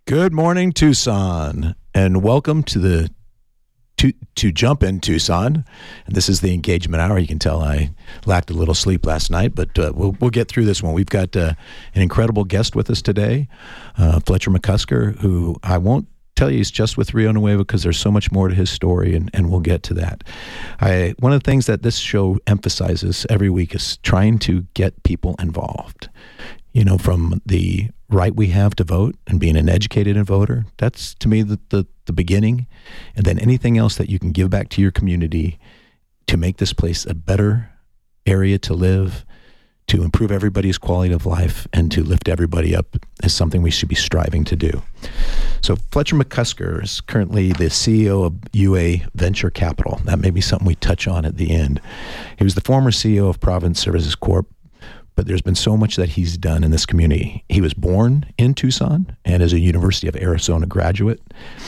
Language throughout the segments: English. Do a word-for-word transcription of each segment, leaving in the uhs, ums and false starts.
Good morning, Tucson, and welcome to the to, to Jump in Tucson. And this is the engagement hour. You can tell I lacked a little sleep last night, but uh, we'll we'll get through this one. We've got uh, an incredible guest with us today, uh, Fletcher McCusker, who I won't tell you he's just with Rio Nuevo because there's so much more to his story, and, and we'll get to that. I one of the things that this show emphasizes every week is trying to get people involved. You know, from the right we have to vote and being an educated voter, that's to me the, the, the beginning. And then anything else that you can give back to your community to make this place a better area to live, to improve everybody's quality of life, and to lift everybody up is something we should be striving to do. So Fletcher McCusker is currently the C E O of U A Venture Capital. That may be something we touch on at the end. He was the former C E O of Providence Services Corp, but there's been so much that he's done in this community. He was born in Tucson and is a University of Arizona graduate.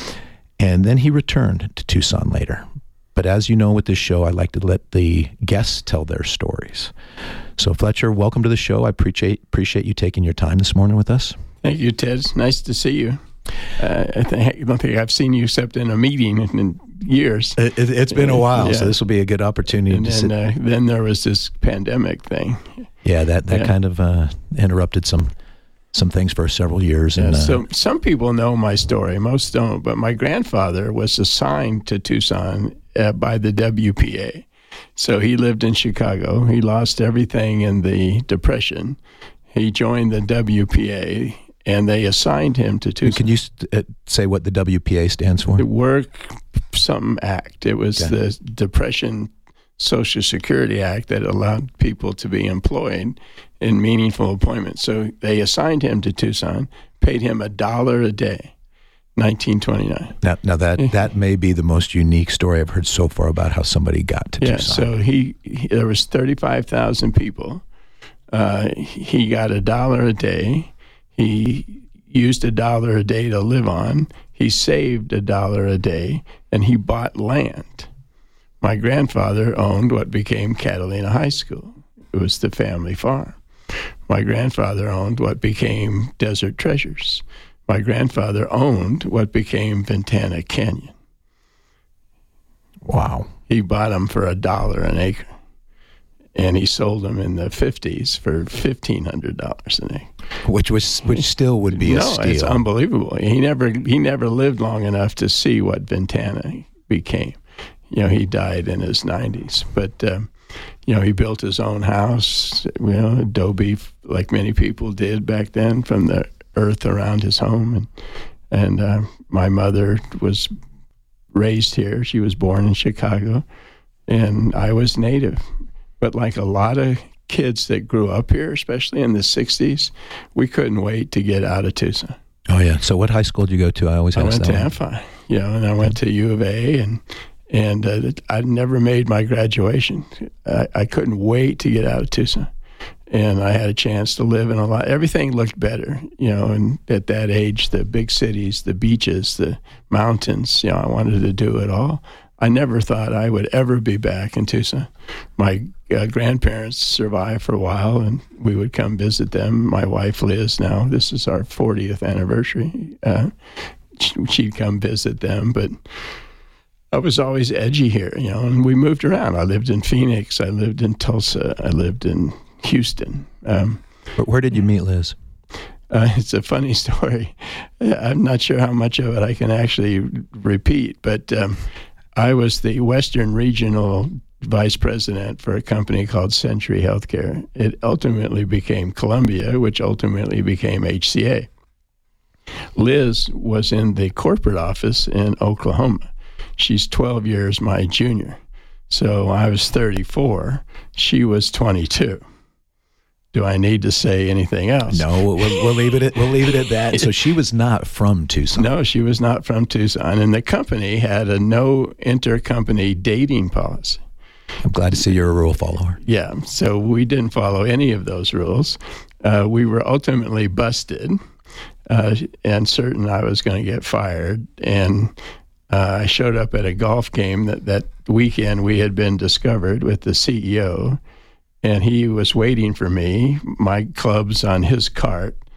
And then he returned to Tucson later. But as you know with this show, I like to let the guests tell their stories. So Fletcher, welcome to the show. I appreciate appreciate you taking your time this morning with us. Thank you, Ted. It's nice to see you. Uh, I, think, I don't think I've seen you except in a meeting in, in years. It, it, it's been a while, yeah. So this will be a good opportunity. And to then, sit. Uh, then there was this pandemic thing. Yeah, that, that yeah. kind of uh, interrupted some some things for several years. Yeah, and, uh, so some people know my story, most don't. But my grandfather was assigned to Tucson uh, by the W P A. So he lived in Chicago. He lost everything in the Depression. He joined the W P A, and they assigned him to Tucson. Can you uh, say what the W P A stands for? The Work Something Act. It was okay. The Depression Social Security Act that allowed people to be employed in meaningful employment. So they assigned him to Tucson, paid him a dollar a day, nineteen twenty-nine. Now, now that that may be the most unique story I've heard so far about how somebody got to yeah, Tucson. So he, he there was thirty-five thousand people. Uh, he got a dollar a day. He used a dollar a day to live on. He saved a dollar a day, and he bought land. My grandfather owned what became Catalina High School. It was the family farm. My grandfather owned what became Desert Treasures. My grandfather owned what became Ventana Canyon. Wow. He bought them for a dollar an acre, and he sold them in the fifties for fifteen hundred dollars an acre. Which was which still would be no, a steal. It's unbelievable. He never he never lived long enough to see what Ventana became. You know, he died in his nineties, but, um, you know, he built his own house, you know, adobe, like many people did back then, from the earth around his home. And, and uh, my mother was raised here. She was born in Chicago, and I was native. But like a lot of kids that grew up here, especially in the sixties, we couldn't wait to get out of Tucson. Oh, yeah. So what high school did you go to? I always I ask went that to one. Amphi, you know, and I went to U of A, and And uh, I never made my graduation. I, I couldn't wait to get out of Tucson. And I had a chance to live in a lot. Everything looked better, you know, and at that age, the big cities, the beaches, the mountains, you know, I wanted to do it all. I never thought I would ever be back in Tucson. My uh, grandparents survived for a while, and we would come visit them. My wife, Liz, now, this is our fortieth anniversary. Uh, she'd come visit them, but I was always edgy here, you know, and we moved around. I lived in Phoenix. I lived in Tulsa. I lived in Houston. Um, but where did you meet Liz? Uh, it's a funny story. I'm not sure how much of it I can actually repeat, but um, I was the Western Regional Vice President for a company called Century Healthcare. It ultimately became Columbia, which ultimately became H C A. Liz was in the corporate office in Oklahoma. She's twelve years my junior. So I was thirty-four. She was twenty-two. Do I need to say anything else? No, we'll, we'll leave it at we'll leave it at that. So she was not from Tucson. No, she was not from Tucson, and the company had a no intercompany dating policy. I'm glad to see you're a rule follower. Yeah, so we didn't follow any of those rules. Uh, we were ultimately busted, uh, and certain I was going to get fired. And Uh, I showed up at a golf game that, that weekend. We had been discovered with the C E O, and he was waiting for me, my clubs on his cart,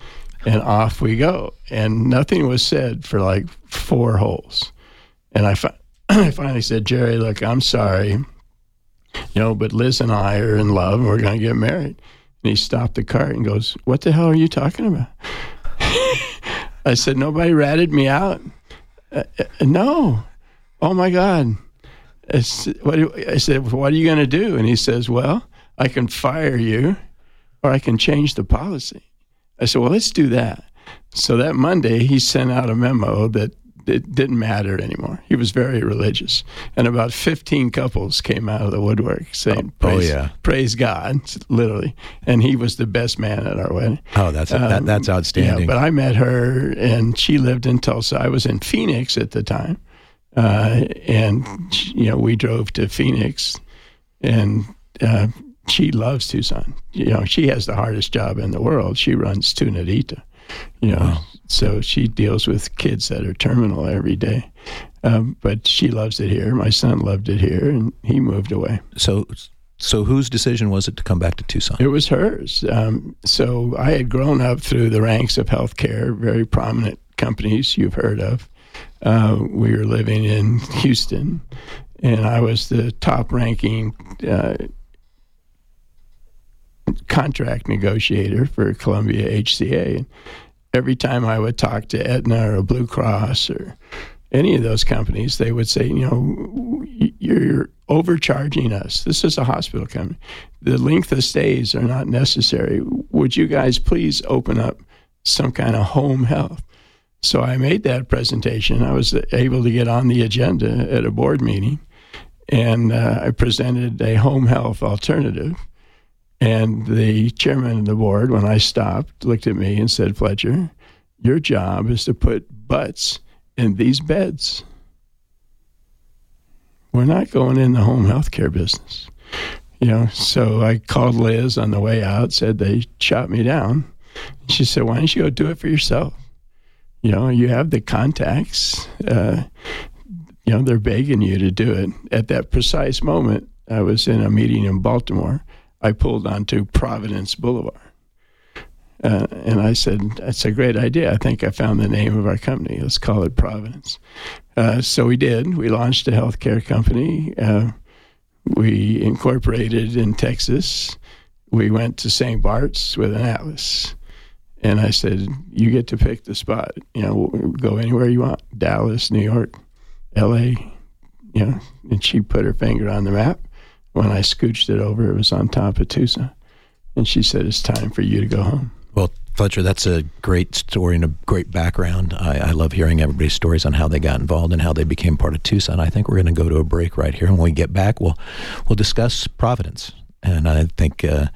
and off we go. And nothing was said for like four holes. And I, fi- I finally said, Jerry, look, I'm sorry, you know, but Liz and I are in love and we're going to get married. And he stopped the car and goes, what the hell are you talking about? I said, nobody ratted me out. Uh, uh, no. Oh, my God. I said, what, do, I said, what are you going to do? And he says, well, I can fire you or I can change the policy. I said, well, let's do that. So that Monday, he sent out a memo that it didn't matter anymore. He was very religious. And about fifteen couples came out of the woodwork saying, oh, praise, oh, yeah. praise God, literally. And he was the best man at our wedding. Oh, that's um, that, that's outstanding. Yeah, but I met her, and she lived in Tulsa. I was in Phoenix at the time. Uh, and, you know, we drove to Phoenix, and uh, she loves Tucson. You know, she has the hardest job in the world. She runs Tunadita. You know, wow. So she deals with kids that are terminal every day. Um, but she loves it here. My son loved it here, and he moved away. So so whose decision was it to come back to Tucson? It was hers. Um, so I had grown up through the ranks of healthcare, very prominent companies you've heard of. Uh, we were living in Houston, and I was the top-ranking uh, contract negotiator for Columbia H C A. And every time I would talk to Aetna or Blue Cross or any of those companies, they would say, you know, you're overcharging us. This is a hospital company. The length of stays are not necessary. Would you guys please open up some kind of home health? So I made that presentation. I was able to get on the agenda at a board meeting, and uh, I presented a home health alternative. And the chairman of the board, when I stopped, looked at me and said, Fletcher, your job is to put butts in these beds. We're not going in the home health care business. You know, so I called Liz on the way out, said they shot me down. She said, why don't you go do it for yourself? You know, you have the contacts. Uh, you know, they're begging you to do it. At that precise moment, I was in a meeting in Baltimore. I pulled onto Providence Boulevard. Uh, and I said, that's a great idea. I think I found the name of our company. Let's call it Providence. Uh, so we did. We launched a healthcare company. Uh, we incorporated in Texas. We went to Saint Bart's with an atlas. And I said, you get to pick the spot. You know, go anywhere you want. Dallas, New York, L A. You know, and she put her finger on the map. When I scooched it over, it was on top of Tucson. And she said, it's time for you to go home. Well, Fletcher, that's a great story and a great background. I, I love hearing everybody's stories on how they got involved and how they became part of Tucson. I think we're going to go to a break right here. And when we get back, we'll we'll discuss Providence. And I think uh,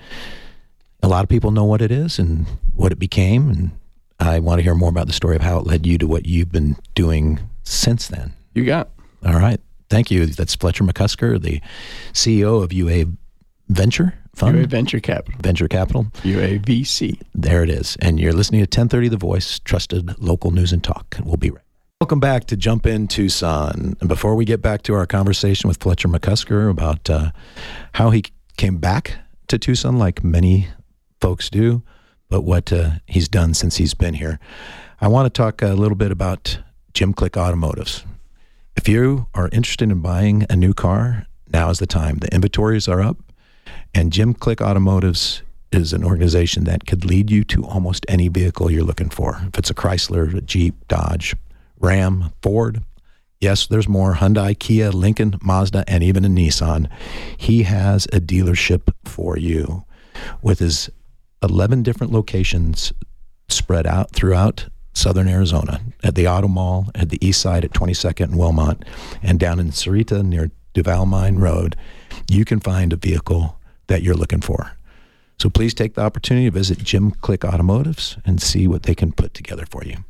a lot of people know what it is and what it became. And I want to hear more about the story of how it led you to what you've been doing since then. You got it. All right. Thank you. That's Fletcher McCusker, the C E O of U A Venture Fund. U A Venture Capital. Venture Capital. U A V C. There it is. And you're listening to ten thirty The Voice, trusted local news and talk. We'll be right back. Welcome back to Jump In Tucson. And before we get back to our conversation with Fletcher McCusker about uh, how he came back to Tucson, like many folks do, but what uh, he's done since he's been here, I want to talk a little bit about Jim Click Automotives. If you are interested in buying a new car, now is the time. The inventories are up, and Jim Click Automotives is an organization that could lead you to almost any vehicle you're looking for. If it's a Chrysler, a Jeep, Dodge, Ram, Ford, yes, there's more, Hyundai, Kia, Lincoln, Mazda, and even a Nissan. He has a dealership for you with his eleven different locations spread out throughout Southern Arizona, at the Auto Mall, at the east side at twenty-second and Wilmot, and down in Sarita near Duval Mine Road. You can find a vehicle that you're looking for. So please take the opportunity to visit Jim Click Automotives and see what they can put together for you.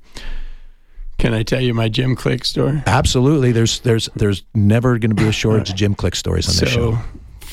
Can I tell you my Jim Click story? Absolutely. There's there's there's never going to be a shortage of Jim Click stories on this so, show.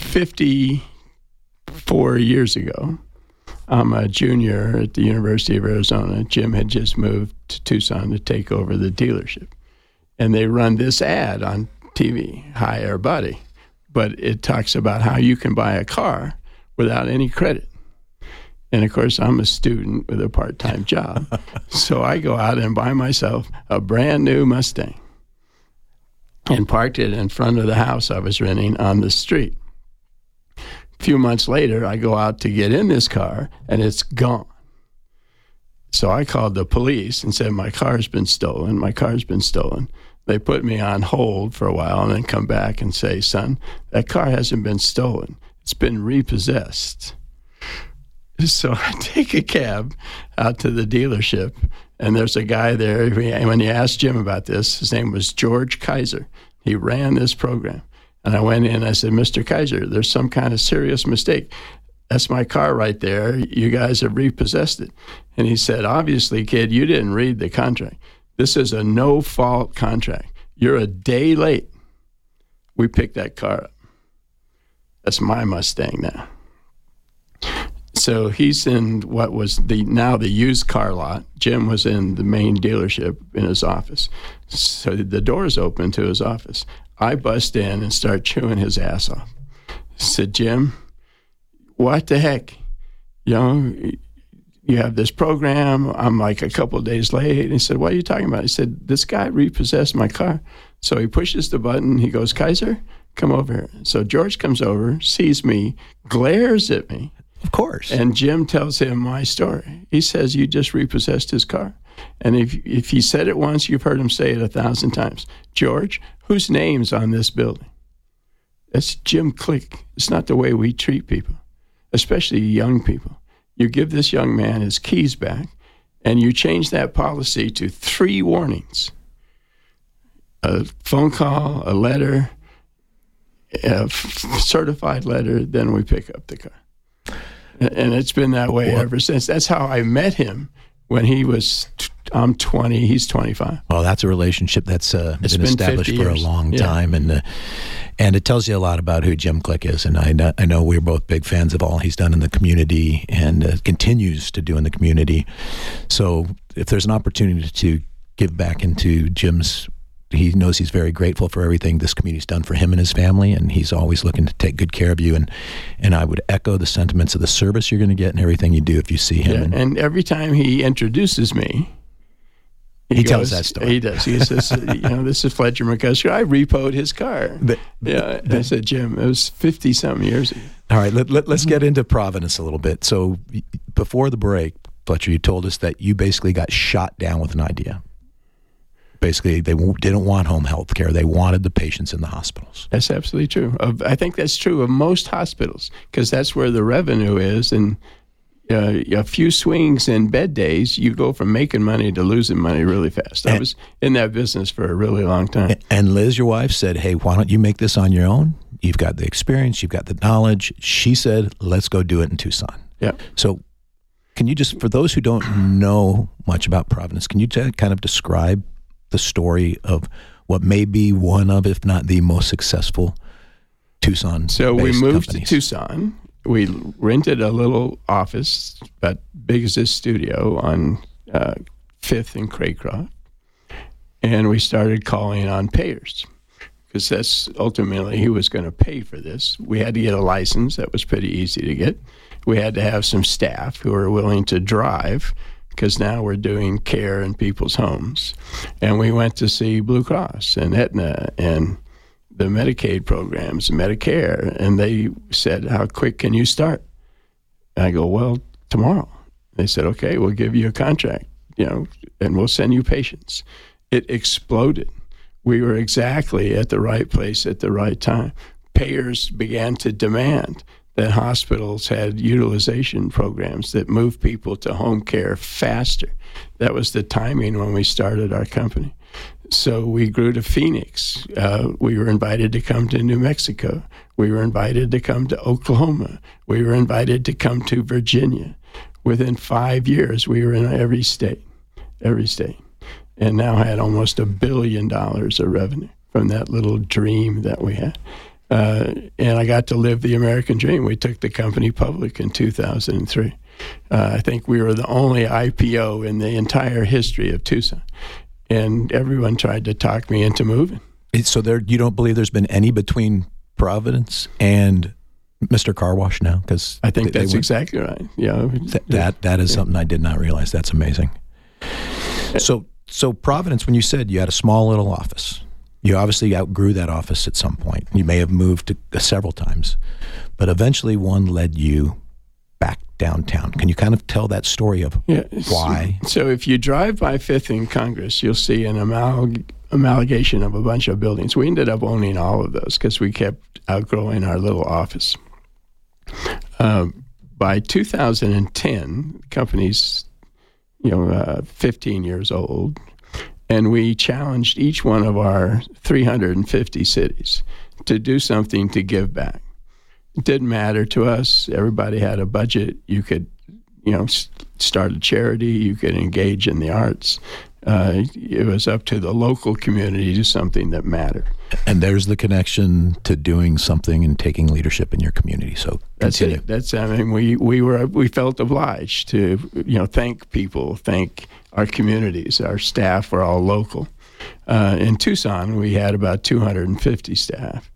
fifty-four years ago, I'm a junior at the University of Arizona. Jim had just moved to Tucson to take over the dealership. And they run this ad on T V, Hi Air Buddy. But it talks about how you can buy a car without any credit. And of course, I'm a student with a part-time job. So I go out and buy myself a brand new Mustang and parked it in front of the house I was renting on the street. A few months later, I go out to get in this car, and it's gone. So I called the police and said, my car's been stolen, my car's been stolen. They put me on hold for a while and then come back and say, son, that car hasn't been stolen. It's been repossessed. So I take a cab out to the dealership, and there's a guy there. And when you asked Jim about this, his name was George Kaiser. He ran this program. And I went in and I said, Mister Kaiser, there's some kind of serious mistake. That's my car right there. You guys have repossessed it. And he said, obviously, kid, you didn't read the contract. This is a no-fault contract. You're a day late. We picked that car up. That's my Mustang now. So he's in what was the now the used car lot. Jim was in the main dealership in his office. So the door's open to his office. I bust in and start chewing his ass off. I said, Jim, what the heck? You know, you have this program. I'm like a couple of days late. And he said, what are you talking about? He said, this guy repossessed my car. So he pushes the button. He goes, Kaiser, come over here. So George comes over, sees me, glares at me. Of course. And Jim tells him my story. He says, you just repossessed his car. And if if he said it once, you've heard him say it a thousand times. George, whose name's on this building? That's Jim Click. It's not the way we treat people, especially young people. You give this young man his keys back, and you change that policy to three warnings. A phone call, a letter, a f- certified letter, then we pick up the car. And it's been that way well, ever since. That's how I met him when he was, I'm twenty, he's twenty-five. Well, that's a relationship that's uh, been, been established for a long yeah. time. And uh, and it tells you a lot about who Jim Click is. And I know, I know we're both big fans of all he's done in the community and uh, continues to do in the community. So if there's an opportunity to give back into Jim's, he knows he's very grateful for everything this community's done for him and his family, and he's always looking to take good care of you. And and I would echo the sentiments of the service you're going to get and everything you do if you see him. Yeah, and, and every time he introduces me, he, he goes, tells that story. He does. He says, you know, this is Fletcher McCusker. I repoed his car. But, yeah, but, I said, Jim, it was fifty-something years ago. All right, let, let, let's get into Providence a little bit. So before the break, Fletcher, you told us that you basically got shot down with an idea. Basically, they didn't want home health care. They wanted the patients in the hospitals. That's absolutely true. I think that's true of most hospitals because that's where the revenue is. And uh, a few swings in bed days, you go from making money to losing money really fast. And, I was in that business for a really long time. And Liz, your wife, said, hey, why don't you make this on your own? You've got the experience. You've got the knowledge. She said, let's go do it in Tucson. Yeah. So can you just, for those who don't know much about Providence, can you t- kind of describe the story of what may be one of, if not the most successful Tucson So we moved companies. to Tucson. We rented a little office about big as this studio on uh, Fifth and Craycroft, and we started calling on payers because that's ultimately who was going to pay for this. We had to get a license. That was pretty easy to get. We had to have some staff who were willing to drive, because now we're doing care in people's homes. And we went to see Blue Cross and Aetna and the Medicaid programs, Medicare, and they said, how quick can you start? And I go, well, tomorrow. They said, okay, we'll give you a contract, you know, and we'll send you patients. It exploded. We were exactly at the right place at the right time. Payers began to demand that hospitals had utilization programs that moved people to home care faster. That was the timing when we started our company. So we grew to Phoenix. Uh, we were invited to come to New Mexico. We were invited to come to Oklahoma. We were invited to come to Virginia. Within five years, we were in every state, every state, and now had almost a billion dollars of revenue from that little dream that we had. Uh, and I got to live the American dream. We took the company public in two thousand three. Uh, I think we were the only I P O in the entire history of Tucson. And everyone tried to talk me into moving. So there, you don't believe there's been any between Providence and Mister Car Wash now? Because I think they, that's they exactly right. Yeah, th- that that is something I did not realize. That's amazing. So, so Providence, when you said you had a small little office, you obviously outgrew that office at some point. You may have moved to, uh, several times, but eventually one led you back downtown. Can you kind of tell that story of yeah, why? So, so if you drive by Fifth and Congress, you'll see an amalg- amalgamation of a bunch of buildings. We ended up owning all of those because we kept outgrowing our little office. Uh, by two thousand ten, the company's, you know, uh, fifteen years old, and we challenged each one of our three hundred fifty cities to do something to give back. It didn't matter to us. Everybody had a budget. You could, you know, start a charity. You could engage in the arts. Uh, it was up to the local community to do something that mattered. And there's the connection to doing something and taking leadership in your community. So that's continue. it. That's I mean, we we were we felt obliged to you know thank people, thank our communities. Our staff were all local. Uh, in Tucson, we had about two hundred fifty staff.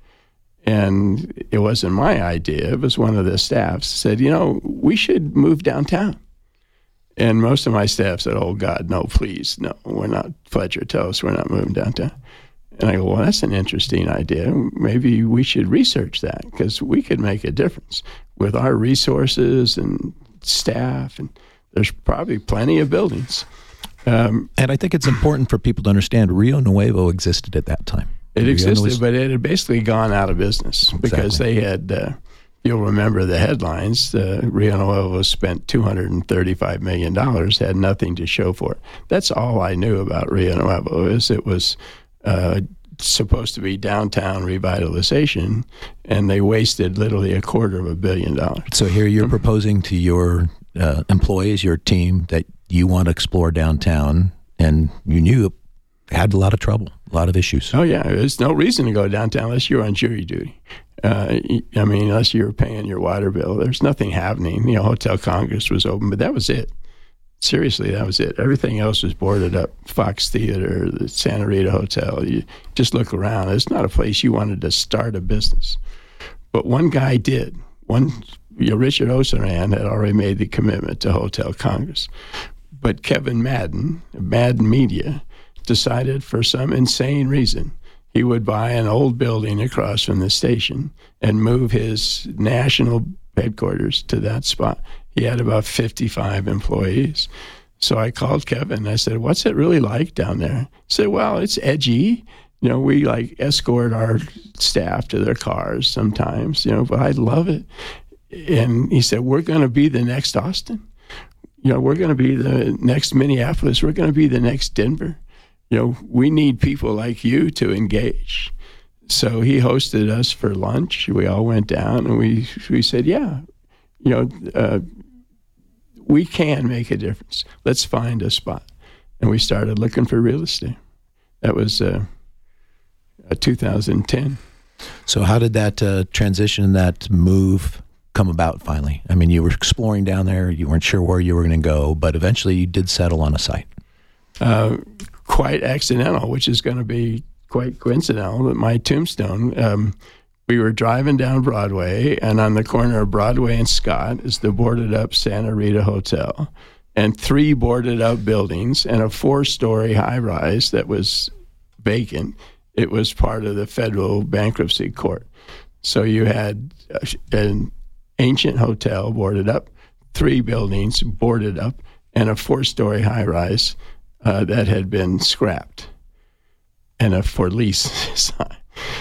And it wasn't my idea. It was one of the staffs said, you know, we should move downtown. And most of my staff said, oh, God, no, please, no, we're not, Fletcher, tell us we're not moving downtown. And I go, well, that's an interesting idea. Maybe we should research that because we could make a difference with our resources and staff. And there's probably plenty of buildings. Um, and I think it's important for people to understand Rio Nuevo existed at that time. It existed, was, but it had basically gone out of business exactly. because they had, uh, you'll remember the headlines, uh, Rio Nuevo spent two hundred thirty-five million dollars, had nothing to show for it. That's all I knew about Rio Nuevo is it was uh, supposed to be downtown revitalization, and they wasted literally a quarter of a billion dollars. So here you're um, proposing to your uh, employees, your team, that you want to explore downtown, and you knew it had a lot of trouble. A lot of issues. Oh, yeah. There's no reason to go downtown unless you're on jury duty. Uh, I mean, unless you're paying your water bill. There's nothing happening. You know, Hotel Congress was open, but that was it. Seriously, that was it. Everything else was boarded up. Fox Theater, the Santa Rita Hotel. You just look around. It's not a place you wanted to start a business. But one guy did. One, you know, Richard Osaran had already made the commitment to Hotel Congress. But Kevin Madden, Madden Media, decided for some insane reason he would buy an old building across from the station and move his national headquarters to that spot. He had about fifty-five employees. So I called Kevin and I said, what's it really like down there? He said, well, it's edgy. You know, we like escort our staff to their cars sometimes, you know, but I love it. And he said, we're going to be the next Austin. You know, we're going to be the next Minneapolis. We're going to be the next Denver. You know, we need people like you to engage. So he hosted us for lunch. We all went down and we we said, yeah, you know, uh, we can make a difference. Let's find a spot. And we started looking for real estate. That was uh, uh, two thousand ten. So how did that uh, transition, that move come about finally? I mean, you were exploring down there. You weren't sure where you were going to go, but eventually you did settle on a site. Uh, quite accidental, which is going to be quite coincidental. That my tombstone, um, we were driving down Broadway, and on the corner of Broadway and Scott is the boarded-up Santa Rita Hotel, and three boarded-up buildings, and a four-story high-rise that was vacant. It was part of the federal bankruptcy court. So you had an ancient hotel boarded up, three buildings boarded up, and a four-story high-rise Uh, that had been scrapped and a for lease sign.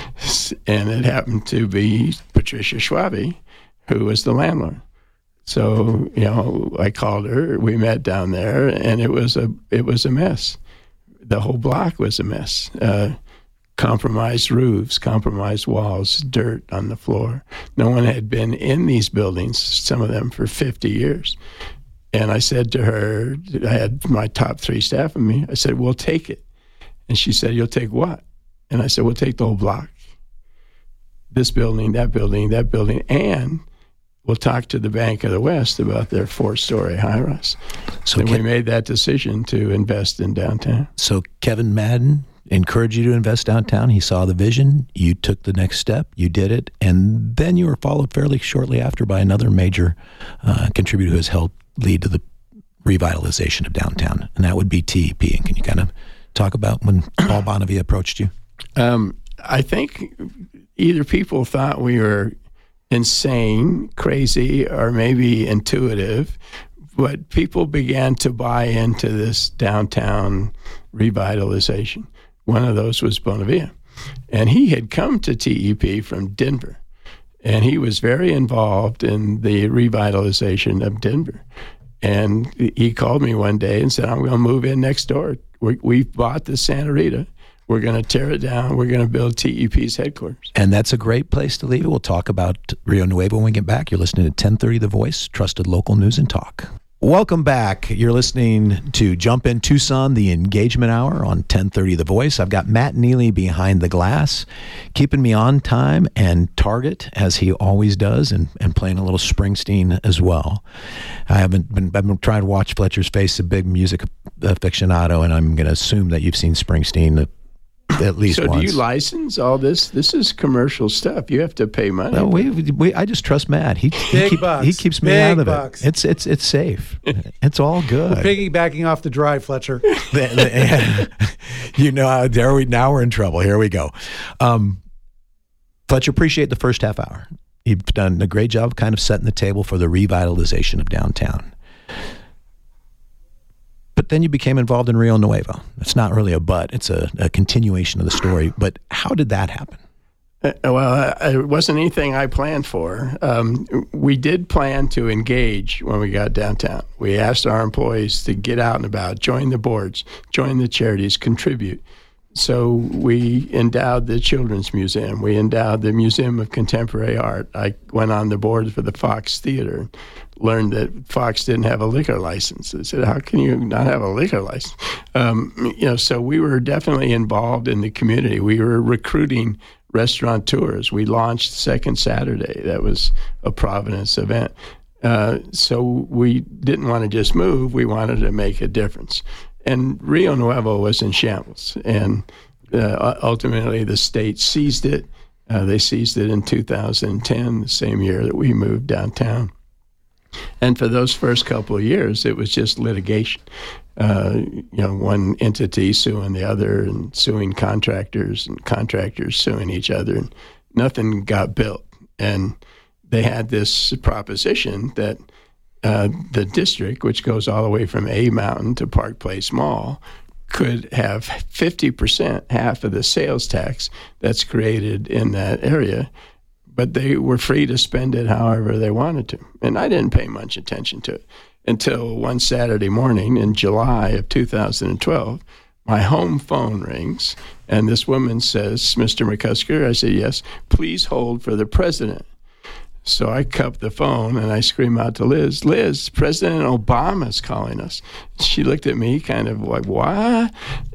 And it happened to be Patricia Schwabe, who was the landlord. So, you know, I called her, we met down there, and it was a it was a mess. The whole block was a mess. Uh, compromised roofs, compromised walls, dirt on the floor. No one had been in these buildings, some of them for fifty years. And I said to her, I had my top three staff with me. I said, we'll take it. And she said, you'll take what? And I said, we'll take the whole block. This building, that building, that building. And we'll talk to the Bank of the West about their four-story high-rise. So and Ke- we made that decision to invest in downtown. So Kevin Madden encouraged you to invest downtown. He saw the vision. You took the next step. You did it. And then you were followed fairly shortly after by another major uh, contributor who has helped lead to the revitalization of downtown, and that would be T E P. And can you kind of talk about when Paul Bonavia approached you? Um, I think either people thought we were insane, crazy, or maybe intuitive, but people began to buy into this downtown revitalization. One of those was Bonavia, and he had come to T E P from Denver, and he was very involved in the revitalization of Denver. And he called me one day and said, I'm going to move in next door. We, we've bought the Santa Rita. We're going to tear it down. We're going to build T E P's headquarters. And that's a great place to leave it. We'll talk about Rio Nuevo when we get back. You're listening to ten thirty The Voice, trusted local news and talk. Welcome back. You're listening to Jump in Tucson, the Engagement Hour on ten thirty The Voice. I've got Matt Neely behind the glass, keeping me on time and target, as he always does, and, and playing a little Springsteen as well. I haven't been, I've been trying to watch Fletcher's face, a big music aficionado, and I'm going to assume that you've seen Springsteen at least so once. Do you license all this? This is commercial stuff. You have to pay money. Well, we, we, I just trust Matt. He, he, Big keep, bucks. he keeps me Big out of bucks. it. It's it's it's safe. It's all good. We're piggybacking off the drive, Fletcher. You know, there we now we're in trouble. Here we go. Um, Fletcher, appreciate the first half hour. You've done a great job kind of setting the table for the revitalization of downtown. But then you became involved in Rio Nuevo. It's not really a but. It's a, a continuation of the story. But how did that happen? Uh, well, uh, it wasn't anything I planned for. Um, we did plan to engage when we got downtown. We asked our employees to get out and about, join the boards, join the charities, contribute. So we endowed the Children's Museum. We endowed the Museum of Contemporary Art. I went on the board for the Fox Theater, learned that Fox didn't have a liquor license. I said, how can you not have a liquor license? Um, you know, so we were definitely involved in the community. We were recruiting restaurateurs. We launched Second Saturday. That was a Providence event. Uh, so we didn't want to just move. We wanted to make a difference. And Rio Nuevo was in shambles. And uh, ultimately, the state seized it. Uh, they seized it in two thousand ten, the same year that we moved downtown. And for those first couple of years, it was just litigation. Uh, you know, one entity suing the other and suing contractors and contractors suing each other. And nothing got built. And they had this proposition that uh, the district, which goes all the way from A Mountain to Park Place Mall, could have fifty percent, half of the sales tax that's created in that area, but they were free to spend it however they wanted to. And I didn't pay much attention to it until one Saturday morning in July of two thousand twelve, my home phone rings, and this woman says, Mister McCusker, I said, yes, please hold for the president. So I cup the phone and I scream out to Liz, Liz, President Obama's calling us. She looked at me kind of like, what?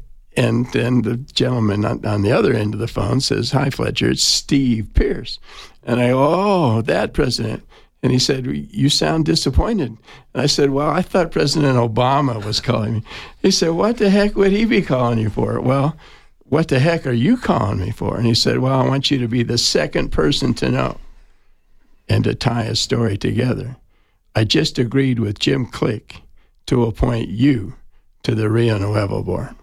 And then the gentleman on, on the other end of the phone says, hi, Fletcher, it's Steve Pierce. And I go, oh, that president. And he said, you sound disappointed. And I said, well, I thought President Obama was calling me. He said, what the heck would he be calling you for? Well, what the heck are you calling me for? And he said, well, I want you to be the second person to know and to tie a story together. I just agreed with Jim Click to appoint you to the Rio Nuevo board.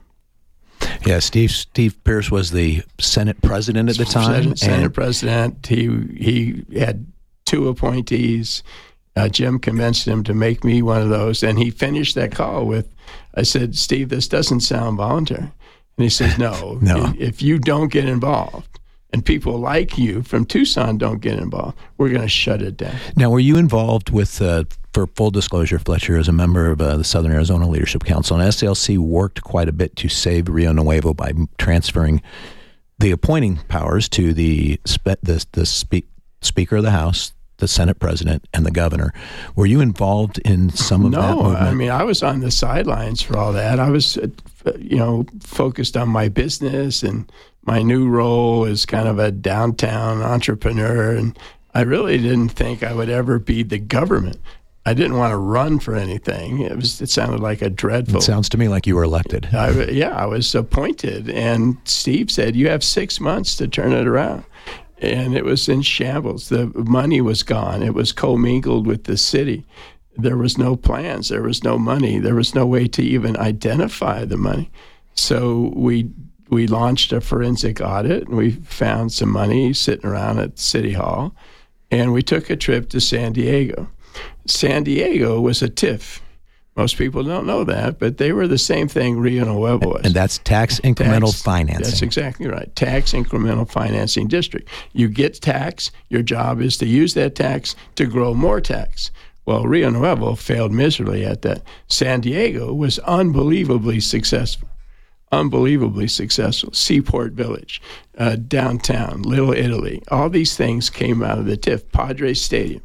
Yeah, Steve Steve Pierce was the Senate president at the time. Senate, Senate president. He he had two appointees. Uh, Jim convinced him to make me one of those, and he finished that call with, I said, Steve, this doesn't sound voluntary. And he says, no, no. If you don't get involved, and people like you from Tucson don't get involved, we're going to shut it down. Now, were you involved with, uh, for full disclosure, Fletcher, as a member of uh, the Southern Arizona Leadership Council, and S A L C worked quite a bit to save Rio Nuevo by transferring the appointing powers to the spe- the, the spe- Speaker of the House, the Senate President, and the Governor. Were you involved in some of no, that movement? No, I mean, I was on the sidelines for all that. I was, uh, you know, focused on my business and my new role as kind of a downtown entrepreneur, and I really didn't think I would ever be the government. I didn't want to run for anything. It was. It sounded like a dreadful. It sounds to me like you were elected. I, yeah, I was appointed, and Steve said, "You have six months to turn it around." And it was in shambles. The money was gone. It was commingled with the city. There was no plans. There was no money. There was no way to even identify the money. So we we launched a forensic audit, and we found some money sitting around at City Hall, and we took a trip to San Diego. San Diego was a T I F. Most people don't know that, but they were the same thing Rio Nuevo was. And that's tax incremental tax, financing. That's exactly right. Tax incremental financing district. You get tax. Your job is to use that tax to grow more tax. Well, Rio Nuevo failed miserably at that. San Diego was unbelievably successful. Unbelievably successful. Seaport Village, uh, downtown, Little Italy. All these things came out of the T I F. Padres Stadium.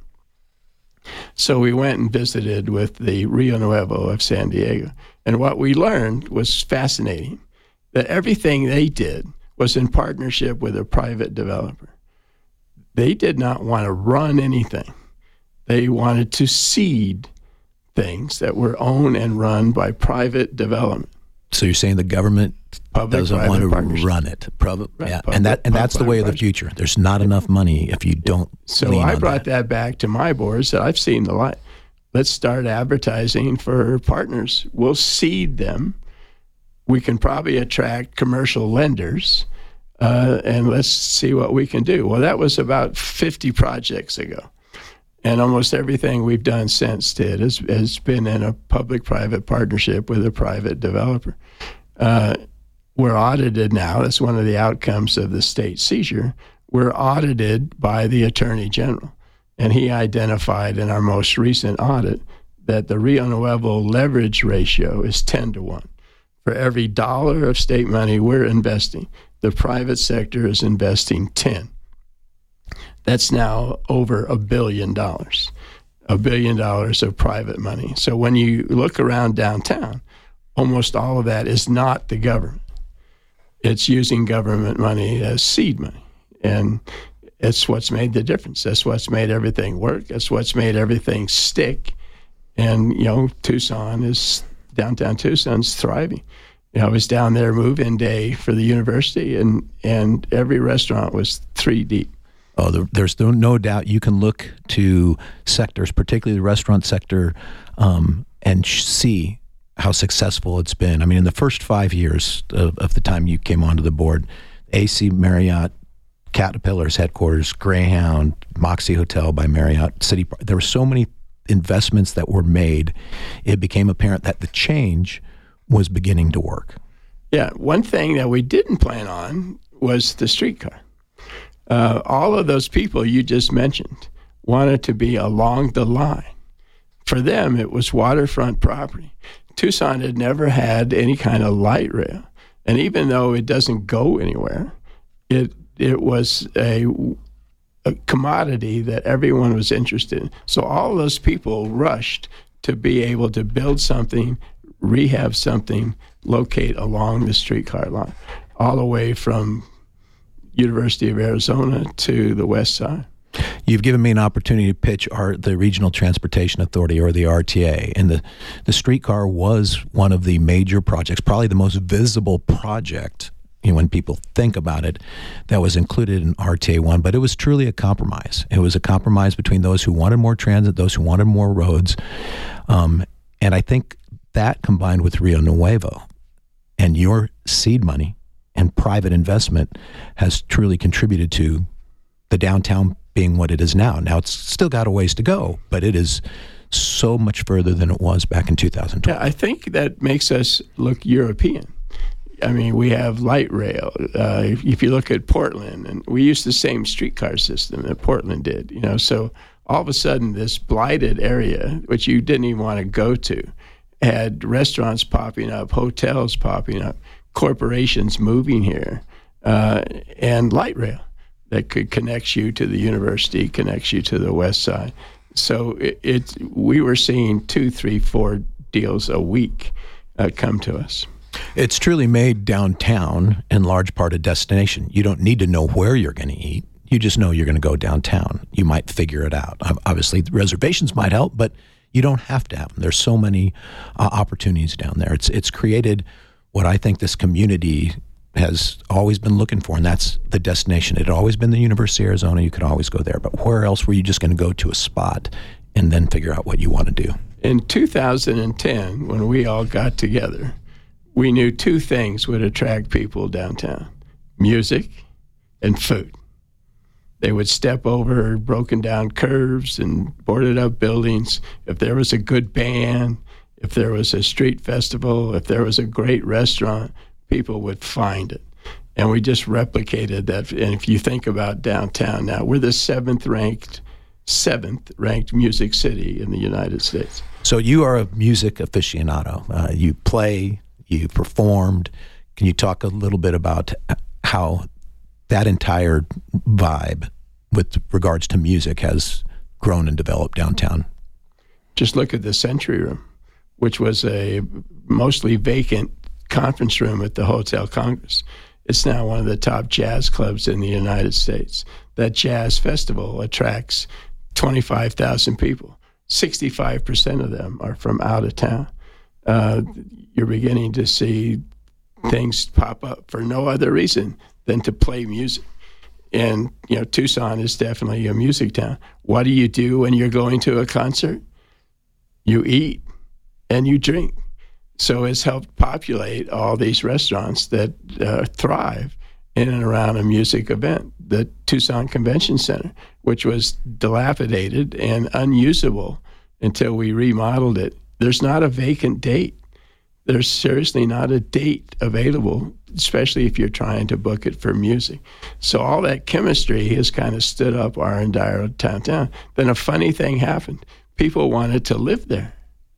So we went and visited with the Rio Nuevo of San Diego. And what we learned was fascinating, that everything they did was in partnership with a private developer. They did not want to run anything. They wanted to seed things that were owned and run by private development. So you're saying the government Public, doesn't want to run it, probably, right. yeah, Public, and that and that's the way of the project. future. There's not enough money if you don't. So lean I on brought that. that back to my board. Said I've seen the light. Let's start advertising for partners. We'll seed them. We can probably attract commercial lenders, uh, and let's see what we can do. Well, that was about fifty projects ago. And almost everything we've done since did has, has been in a public-private partnership with a private developer. Uh, we're audited now. That's one of the outcomes of the state seizure. We're audited by the Attorney General. And he identified in our most recent audit that the Rio Nuevo leverage ratio is ten to one. For every dollar of state money we're investing, the private sector is investing ten. That's now over a billion dollars, a billion dollars of private money. So when you look around downtown, almost all of that is not the government. It's using government money as seed money. And it's what's made the difference. That's what's made everything work. That's what's made everything stick. And, you know, Tucson is, downtown Tucson's thriving. You know, I was down there move-in day for the university, and, and every restaurant was three deep. Oh, there, there's no, no doubt you can look to sectors, particularly the restaurant sector, um, and sh- see how successful it's been. I mean, in the first five years of, of the time you came onto the board, A C Marriott, Caterpillar's headquarters, Greyhound, Moxie Hotel by Marriott, City Park. There were so many investments that were made. It became apparent that the change was beginning to work. Yeah, one thing that we didn't plan on was the streetcar. Uh, all of those people you just mentioned wanted to be along the line. For them, it was waterfront property. Tucson had never had any kind of light rail. And even though it doesn't go anywhere, it it was a, a commodity that everyone was interested in. So all those people rushed to be able to build something, rehab something, locate along the streetcar line, all the way from University of Arizona to the west side. You've given me an opportunity to pitch our, the Regional Transportation Authority, or the R T A, and the, the streetcar was one of the major projects, probably the most visible project, you know, when people think about it, that was included in R T A one, but it was truly a compromise. It was a compromise between those who wanted more transit, those who wanted more roads, um, and I think that combined with Rio Nuevo and your seed money and private investment has truly contributed to the downtown being what it is now. Now, it's still got a ways to go, but it is so much further than it was back in two thousand twelve. Yeah, I think that makes us look European. I mean, we have light rail. Uh, if, if you look at Portland, and we use the same streetcar system that Portland did, you know, so all of a sudden this blighted area, which you didn't even want to go to, had restaurants popping up, hotels popping up, corporations moving here, uh, and light rail that could connect you to the university, connects you to the west side. So it, it we were seeing two, three, four deals a week uh, come to us. It's truly made downtown in large part a destination. You don't need to know where you're going to eat. You just know you're going to go downtown. You might figure it out. Obviously, the reservations might help, but you don't have to have them. There's so many uh, opportunities down there. It's it's created what I think this community has always been looking for, and that's the destination. It had always been the University of Arizona. You could always go there. But where else were you just going to go to a spot and then figure out what you want to do? In two thousand ten, when we all got together, we knew two things would attract people downtown: music and food. They would step over broken down curves and boarded up buildings. If there was a good band, if there was a street festival, if there was a great restaurant, people would find it. And we just replicated that. And if you think about downtown now, we're the seventh ranked, seventh ranked music city in the United States. So you are a music aficionado. Uh, you play, you performed. Can you talk a little bit about how that entire vibe with regards to music has grown and developed downtown? Just look at the Century Room, which was a mostly vacant conference room at the Hotel Congress. It's now one of the top jazz clubs in the United States. That jazz festival attracts twenty-five thousand people. sixty-five percent of them are from out of town. Uh, you're beginning to see things pop up for no other reason than to play music. And, you know, Tucson is definitely a music town. What do you do when you're going to a concert? You eat and you drink. So it's helped populate all these restaurants that uh, thrive in and around a music event. The Tucson Convention Center, which was dilapidated and unusable until we remodeled it. There's not a vacant date. There's seriously not a date available, especially if you're trying to book it for music. So all that chemistry has kind of stood up our entire downtown. Then a funny thing happened. People wanted to live there.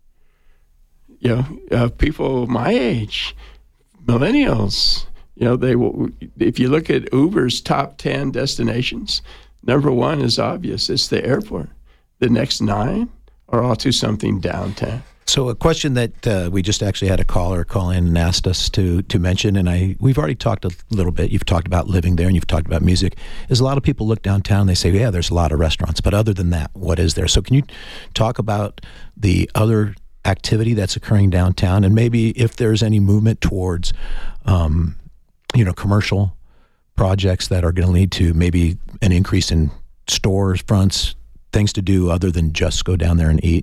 You know, uh, people my age, millennials, you know, they. If you look at Uber's top ten destinations, number one is obvious. It's the airport. The next nine are all to something downtown. So a question that uh, we just actually had a caller call in and asked us to to mention, and I we've already talked a little bit. You've talked about living there, and you've talked about music. Is a lot of people look downtown, they say, yeah, there's a lot of restaurants, but other than that, what is there? So can you talk about the other activity that's occurring downtown, and maybe if there's any movement towards, um, you know, commercial projects that are going to lead to maybe an increase in stores, fronts, things to do other than just go down there and eat?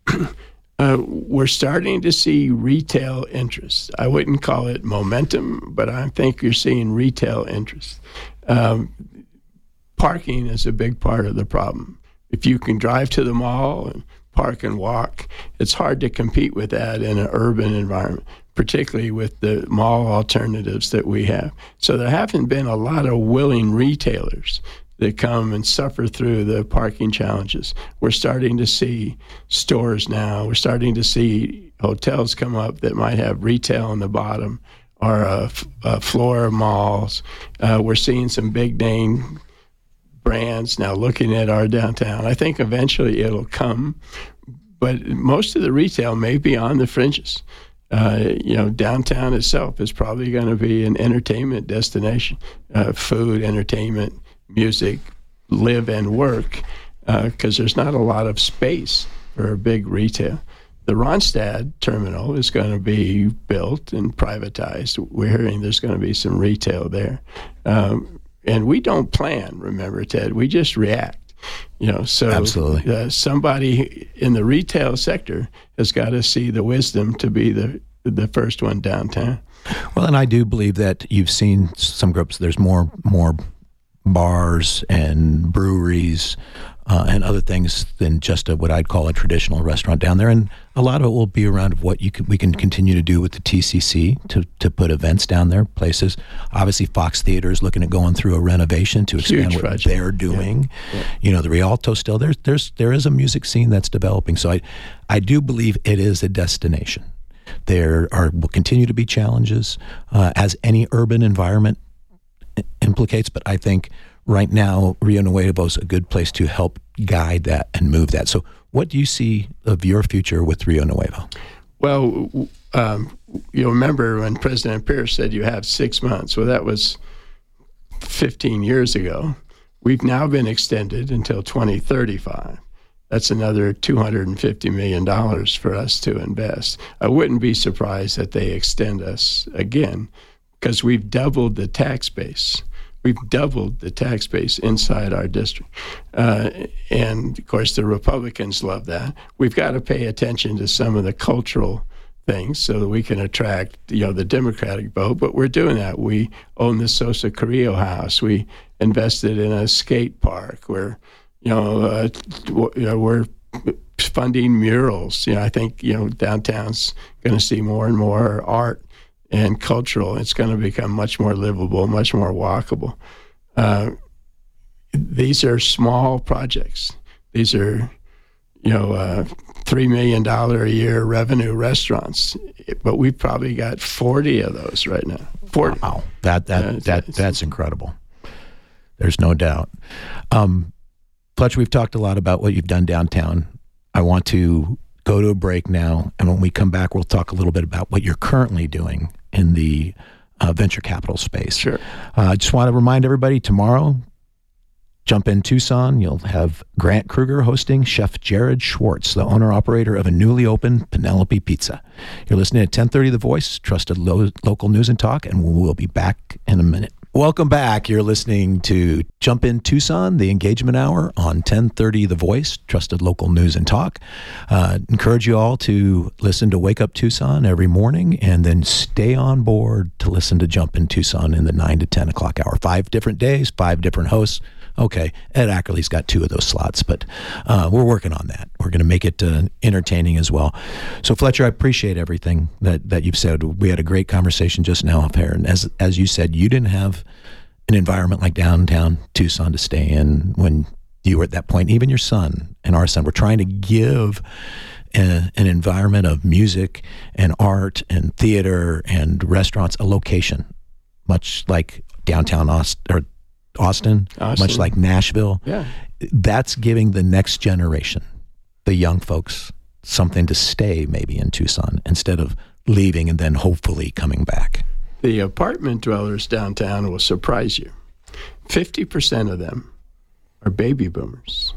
Uh, we're starting to see retail interest. I wouldn't call it momentum, but I think you're seeing retail interest. Um, parking is a big part of the problem. If you can drive to the mall and park and walk, it's hard to compete with that in an urban environment, particularly with the mall alternatives that we have. So there haven't been a lot of willing retailers that come and suffer through the parking challenges. We're starting to see stores now. We're starting to see hotels come up that might have retail on the bottom or a, a floor of malls. Uh, we're seeing some big name brands now looking at our downtown. I think eventually it'll come, but most of the retail may be on the fringes. Uh, you know, downtown itself is probably going to be an entertainment destination, uh, food, entertainment, music, live and work, because uh, there's not a lot of space for a big retail. The Ronstadt terminal is going to be built and privatized. We're hearing there's going to be some retail there. Um, and we don't plan, remember, Ted, we just react. You know, so Absolutely. Uh, somebody in the retail sector has got to see the wisdom to be the the first one downtown. Well, and I do believe that you've seen some groups, there's more more bars and breweries uh, and other things than just a, what I'd call a traditional restaurant down there. And a lot of it will be around what you can, we can continue to do with the T C C to, to put events down there, places. Obviously, Fox Theater is looking at going through a renovation to expand Huge what project. they're doing. Yeah. Yeah. You know, the Rialto still, there's, there's, there is a music scene that's developing. So I, I do believe it is a destination. There are will continue to be challenges uh, as any urban environment implicates, but I think right now Rio Nuevo is a good place to help guide that and move that. So what do you see of your future with Rio Nuevo? Well, um, you'll remember when President Pierce said you have six months. Well, that was fifteen years ago. We've now been extended until twenty thirty-five. That's another two hundred fifty million dollars for us to invest. I wouldn't be surprised that they extend us again, because we've doubled the tax base. We've doubled the tax base inside our district. Uh, and, of course, the Republicans love that. We've got to pay attention to some of the cultural things so that we can attract, you know, the Democratic vote. But we're doing that. We own the Sosa Carrillo House. We invested in a skate park. We're, you know, uh, you know, we're funding murals. You know, I think, you know, downtown's going to see more and more art and cultural. It's going to become much more livable, much more walkable. Uh, these are small projects. These are, you know, uh, three million dollars a year revenue restaurants, but we've probably got forty of those right now. forty. Wow, that that uh, that that's incredible. There's no doubt. Um, Fletcher, we've talked a lot about what you've done downtown. I want to go to a break now, and when we come back, we'll talk a little bit about what you're currently doing in the uh, venture capital space. Sure. Uh, I just want to remind everybody, tomorrow, Jump In Tucson, you'll have Grant Kruger hosting Chef Jared Schwartz, the owner-operator of a newly opened Penelope Pizza. You're listening at ten thirty The Voice, trusted lo- local news and talk, and we'll be back in a minute. Welcome back. You're listening to Jump In Tucson, the Engagement Hour on ten thirty The Voice, trusted local news and talk. Uh, encourage you all to listen to Wake Up Tucson every morning, and then stay on board to listen to Jump In Tucson in the nine to ten o'clock hour. Five different days, five different hosts. Okay, Ed Ackerley's got two of those slots, but uh, we're working on that. We're going to make it uh, entertaining as well. So, Fletcher, I appreciate everything that, that you've said. We had a great conversation just now up here, and as as you said, you didn't have an environment like downtown Tucson to stay in when you were at that point. Even your son and our son were trying to give a, an environment of music and art and theater and restaurants a location, much like downtown Austin, or Austin, Austin, much like Nashville. Yeah. That's giving the next generation, the young folks, something to stay maybe in Tucson instead of leaving and then hopefully coming back. The apartment dwellers downtown will surprise you. fifty percent of them are baby boomers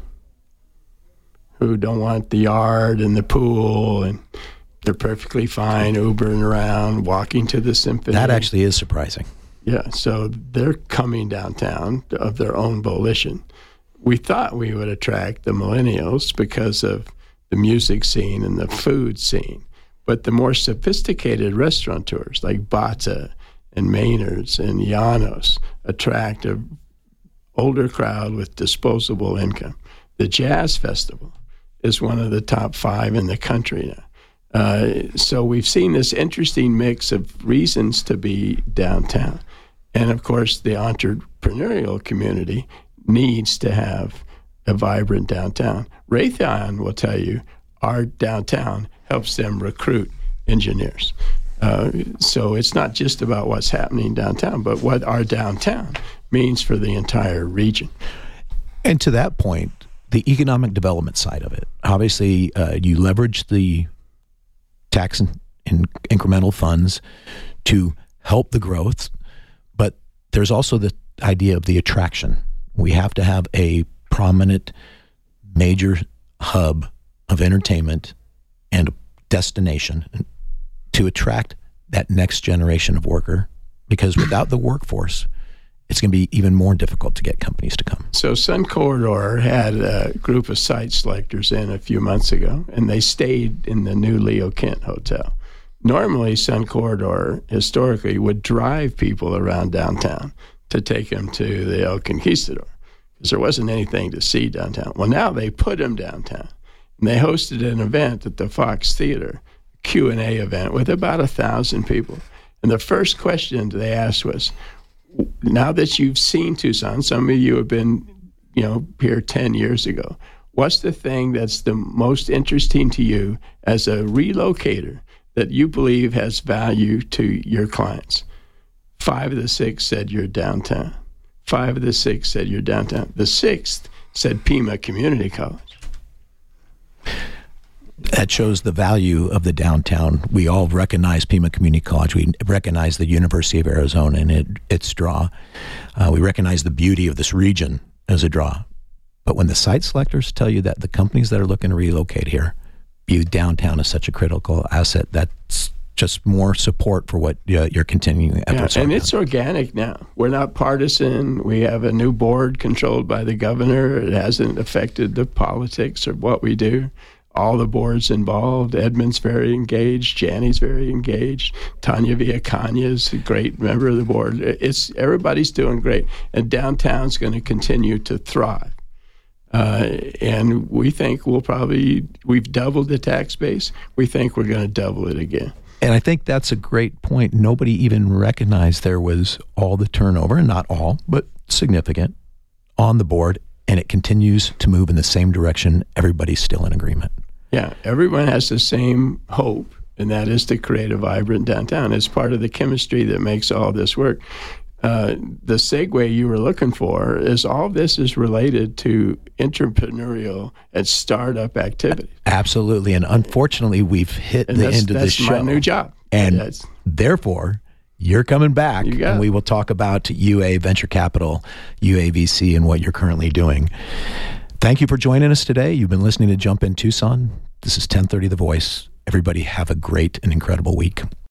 who don't want the yard and the pool, and they're perfectly fine Ubering around, walking to the symphony. That actually is surprising. Yeah, so they're coming downtown of their own volition. We thought we would attract the millennials because of the music scene and the food scene. But the more sophisticated restaurateurs like Bata and Maynard's and Llanos attract an older crowd with disposable income. The Jazz Festival is one of the top five in the country now. Uh, so we've seen this interesting mix of reasons to be downtown. And, of course, the entrepreneurial community needs to have a vibrant downtown. Raytheon will tell you our downtown helps them recruit engineers. Uh, so it's not just about what's happening downtown, but what our downtown means for the entire region. And to that point, the economic development side of it. Obviously, uh, you leverage the tax and, and incremental funds to help the growth, but there's also the idea of the attraction. We have to have a prominent major hub of entertainment and a destination to attract that next generation of worker, because without the workforce, it's going to be even more difficult to get companies to come. So Sun Corridor had a group of site selectors in a few months ago, and they stayed in the new Leo Kent Hotel. Normally, Sun Corridor historically would drive people around downtown to take them to the El Conquistador, because there wasn't anything to see downtown. Well, now they put them downtown, and they hosted an event at the Fox Theater, Q and A event with about a thousand people. And the first question they asked was, now that you've seen Tucson, some of you have been, you know, here ten years ago, what's the thing that's the most interesting to you as a relocator that you believe has value to your clients? Five of the six said you're downtown. Five of the six said you're downtown. The sixth said Pima Community College. That shows the value of the downtown. We all recognize Pima Community College. We recognize the University of Arizona and it, its draw. Uh, we recognize the beauty of this region as a draw. But when the site selectors tell you that the companies that are looking to relocate here view downtown as such a critical asset, that's just more support for what uh, your continuing efforts yeah, are. And it's organic now. We're not partisan. We have a new board controlled by the governor. It hasn't affected the politics of what we do. All the boards involved. Edmund's very engaged. Janny's very engaged. Tanya Villacana is a great member of the board. It's everybody's doing great, and downtown's going to continue to thrive. Uh, and we think we'll probably we've doubled the tax base. We think we're going to double it again. And I think that's a great point. Nobody even recognized there was all the turnover, and not all, but significant, on the board, and it continues to move in the same direction. Everybody's still in agreement. Yeah, everyone has the same hope, and that is to create a vibrant downtown. It's part of the chemistry that makes all this work. Uh, the segue you were looking for is all this is related to entrepreneurial and startup activity. Absolutely. And unfortunately, we've hit and the that's, end of that's the show. my new job. And that's, therefore, you're coming back, you and it. we will talk about U A Venture Capital, U A V C, and what you're currently doing. Thank you for joining us today. You've been listening to Jump In Tucson. This is ten thirty The Voice. Everybody have a great and incredible week.